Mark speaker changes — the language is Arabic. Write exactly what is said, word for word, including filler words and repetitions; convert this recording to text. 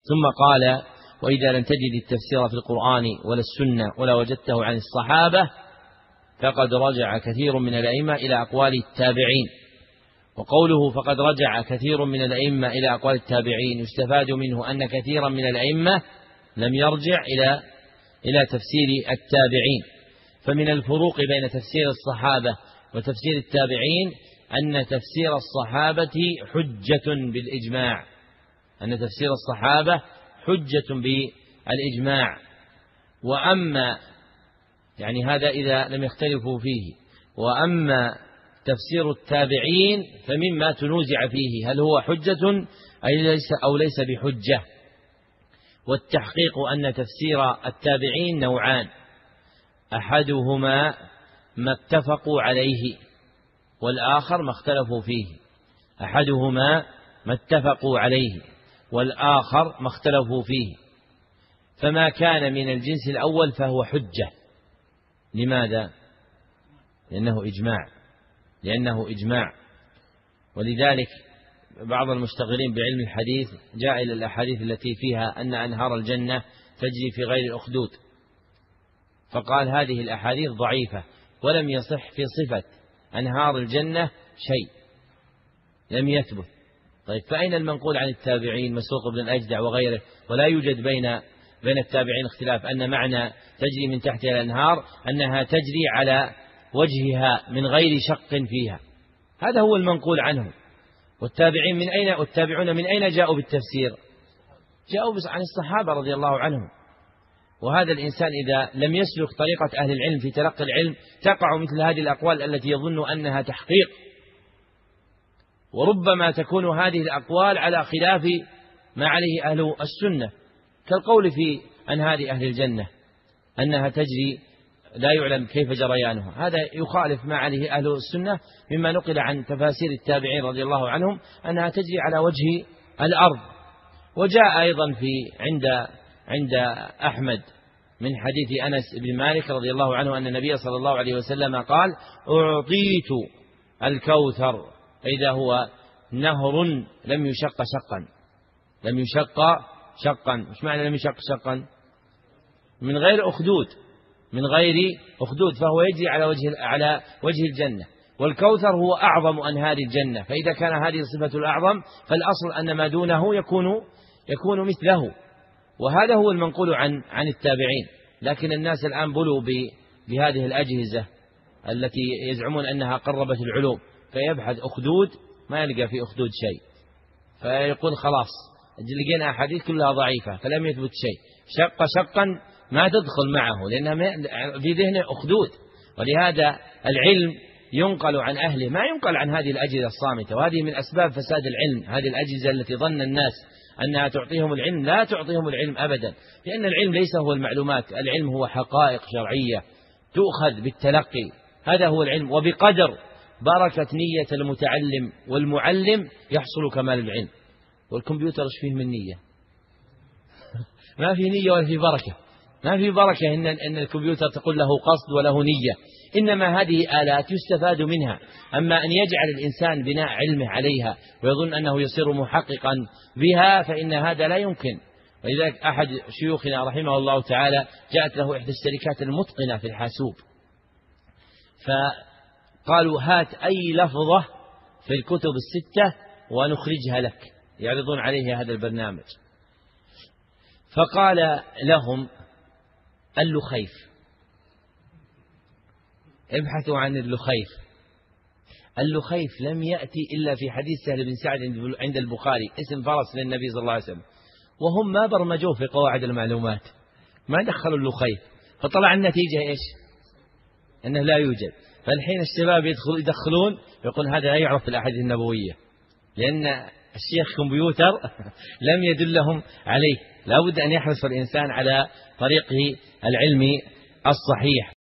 Speaker 1: ثم قال: وإذا لم تجد التفسير في القرآن ولا السنة ولا وجدته عن الصحابة فقد رجع كثير من الأئمة إلى أقوال التابعين. وقوله فقد رجع كثير من الأئمة إلى أقوال التابعين يستفاد منه أن كثيرا من الأئمة لم يرجع إلى إلى تفسير التابعين. فمن الفروق بين تفسير الصحابة وتفسير التابعين أن تفسير الصحابة حجة بالإجماع أن تفسير الصحابة حجة بالإجماع وأما يعني هذا إذا لم يختلفوا فيه. وأما تفسير التابعين فمما تنوزع فيه هل هو حجة أو ليس بحجة. والتحقيق أن تفسير التابعين نوعان: أحدهما ما اتفقوا عليه والآخر ما اختلفوا فيه أحدهما ما اتفقوا عليه والآخر ما اختلفوا فيه. فما كان من الجنس الأول فهو حجة. لماذا؟ لأنه إجماع لأنه إجماع ولذلك بعض المشتغلين بعلم الحديث جاء إلى الأحاديث التي فيها أن أنهار الجنة تجري في غير الأخدود، فقال هذه الأحاديث ضعيفة ولم يصح في صفة أنهار الجنة شيء، لم يثبت. طيب فأين المنقول عن التابعين مسروق بن الأجدع وغيره؟ ولا يوجد بين بين التابعين اختلاف أن معنى تجري من تحتها الأنهار أنها تجري على وجهها من غير شق فيها، هذا هو المنقول عنه. والتابعين من أين والتابعون من أين جاءوا بالتفسير؟ جاءوا عن الصحابة رضي الله عنهم. وهذا الإنسان إذا لم يسلك طريقة أهل العلم في تلقي العلم تقع مثل هذه الأقوال التي يظن أنها تحقيق، وربما تكون هذه الأقوال على خلاف ما عليه أهل السنة، كالقول في أنهار أهل الجنة أنها تجري لا يعلم كيف جريانها، هذا يخالف ما عليه أهل السنة مما نقل عن تفاسير التابعين رضي الله عنهم أنها تجري على وجه الأرض. وجاء أيضا في عند عند أحمد من حديث أنس بن مالك رضي الله عنه أن النبي صلى الله عليه وسلم قال: أعطيت الكوثر إذا هو نهر لم يشق شقا لم يشق شقا مش معنى لم يشق شقا؟ من غير أخدود من غير أخدود فهو يجري على وجه على وجه الجنة، والكوثر هو أعظم أنهار الجنة، فإذا كان هذه الصفة الأعظم فالأصل أن ما دونه يكون يكون مثله. وهذا هو المنقول عن عن التابعين. لكن الناس الآن بلوا بهذه الأجهزة التي يزعمون أنها قربت العلوم، فيبحث أخدود ما يلقى في أخدود شيء، فيقول خلاص لقينا أحاديث كلها ضعيفة فلم يثبت شيء، شق شقا ما تدخل معه لأنها في ذهنه أخدود. ولهذا العلم ينقل عن أهله ما ينقل عن هذه الأجهزة الصامتة، وهذه من أسباب فساد العلم. هذه الأجهزة التي ظن الناس أنها تعطيهم العلم لا تعطيهم العلم أبدا، لأن العلم ليس هو المعلومات، العلم هو حقائق شرعية تؤخذ بالتلقي، هذا هو العلم. وبقدر بركة نية المتعلم والمعلم يحصل كمال العلم. والكمبيوتر ايش فيه من نية؟ ما في نية ولا في بركة، ما في بركة إن أن الكمبيوتر تقول له قصد وله نية، إنما هذه آلات يستفاد منها. أما أن يجعل الإنسان بناء علمه عليها ويظن أنه يصير محققا بها فإن هذا لا يمكن. ولذلك أحد شيوخنا رحمه الله تعالى جاءت له إحدى الشركات المتقنة في الحاسوب، فقالوا هات أي لفظة في الكتب الستة ونخرجها لك، يعرضون عليه هذا البرنامج. فقال لهم اللخيف، ابحثوا عن اللخيف. اللخيف لم يأتي إلا في حديث سهل بن سعد عند البخاري، اسم فرس للنبي صلى الله عليه وسلم، وهم ما برمجوه في قواعد المعلومات، ما دخلوا اللخيف، فطلع النتيجة إيش؟ أنه لا يوجد. فالحين الشباب يدخل يدخلون يقول هذا لا يعرف في الأحاديث النبوية، لأن الشيخ كمبيوتر لم يدلهم عليه. لا بد أن يحرص الإنسان على طريقه العلمي الصحيح.